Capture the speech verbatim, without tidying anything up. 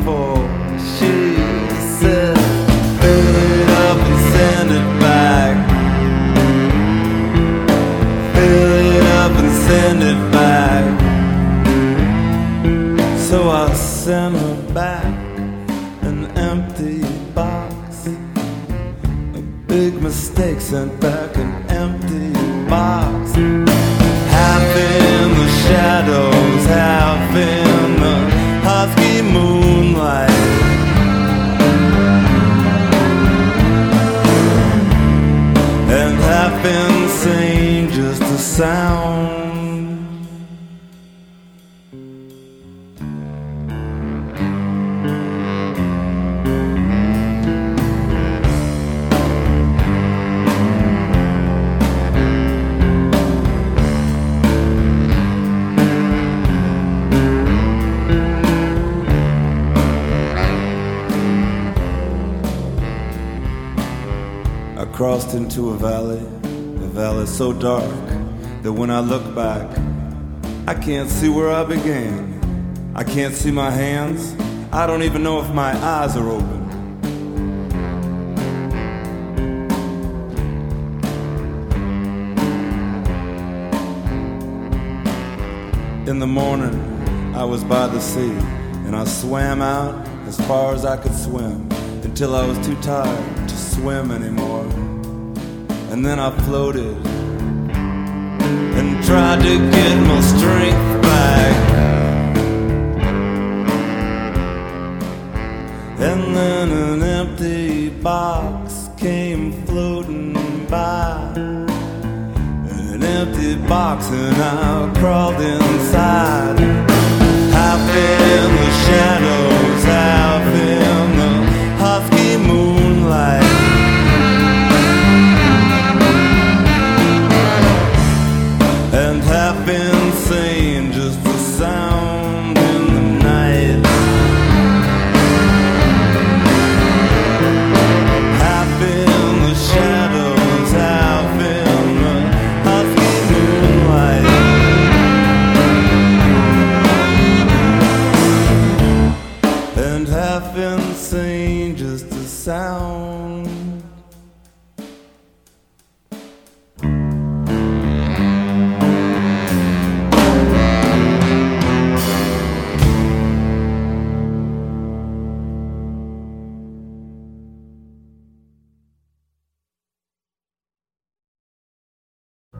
for. She said, fill it up and send it back. Fill it up and send it back. So I sent her back an empty box. A big mistake, sent back an empty box. Half in the shadows, half in the husky moonlight. And half insane, just a sound. I crossed into a valley, a valley so dark that when I look back, I can't see where I began. I can't see my hands. I don't even know if my eyes are open. In the morning, I was by the sea, and I swam out as far as I could swim, until I was too tired to swim anymore. And then I floated and tried to get my strength back. And then an empty box came floating by. An empty box, and I crawled inside. Half